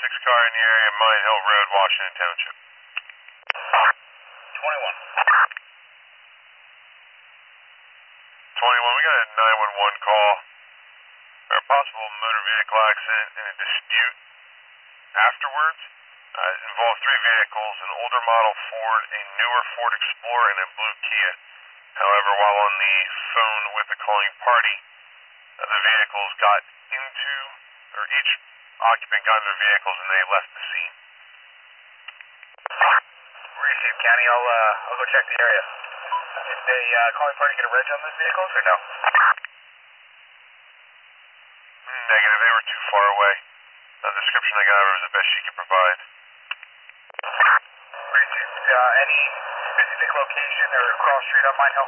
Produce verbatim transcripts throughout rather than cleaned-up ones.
six car in the area, Mine Hill Road, Washington Township. twenty-one. twenty-one, we got a nine one one call for a possible motor vehicle accident and a dispute afterwards. Uh, it involved three vehicles, an older model Ford, a newer Ford Explorer, and a blue Kia. However, while on the phone with the calling party, uh, the vehicles got into, or each occupant got into their vehicles and they left the scene. Received, County. I'll, uh, I'll go check the area. Did the uh, calling party get a reg on those vehicles or no? Negative, they were too far away. The description I got of her was the best she could provide. Received. Uh, any specific location or cross street on Mine Hill?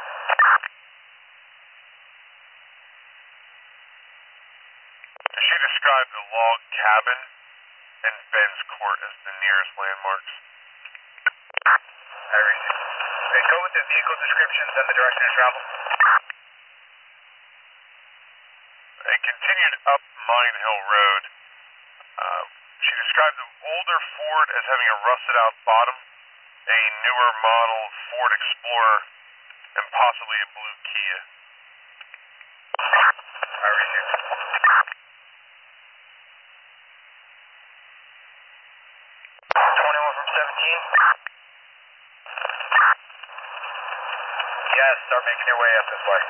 She described the log cabin and Ben's Court as the nearest landmarks. I received. Okay, go with the vehicle descriptions and the direction of travel. They continued up Mine Hill Road. Uh, she described the older Ford as having a rusted out bottom, a newer model Ford Explorer, and possibly a blue Kia. I received. twenty-one from seventeen. Yes, start making your way up this way.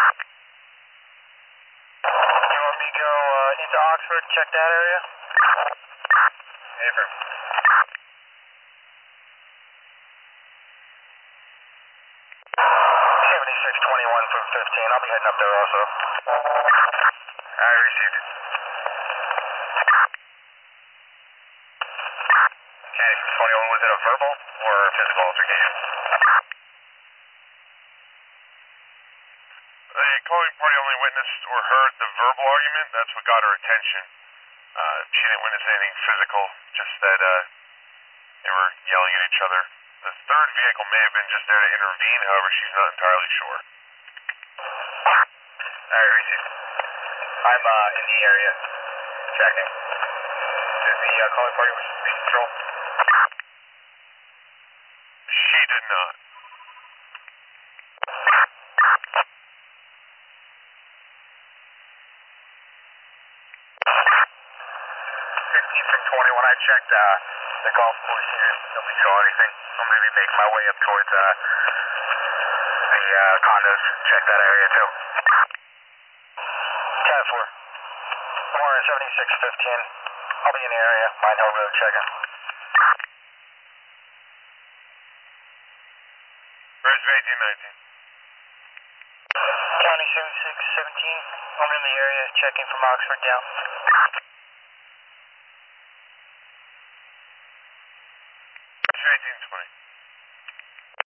You want me to go uh, into Oxford, check that area? Affirm. seventy-six twenty-one from fifteen. I'll be heading up there also. I received. Okay, from twenty-one, was it a verbal or a physical altercation? The calling party only witnessed or heard the verbal argument. That's what got her attention. Uh, she didn't witness anything physical, just that uh, they were yelling at each other. The third vehicle may have been just there to intervene, however, she's not entirely sure. Alright, received. I'm uh, in the area, checking. Did the uh, calling party wish to speak control? She did not. fifteen from twenty, when I checked uh, the golf course here, nobody saw anything. I'm going to be making my way up towards uh, the uh, condos, check that area too. ten four. Warren seventy-six fifteen. I'll be in the area, Mine Hill Road checking. Bridge eighteen nineteen. County seventy-six seventeen. I'm in the area, checking from Oxford down. eighteen twenty.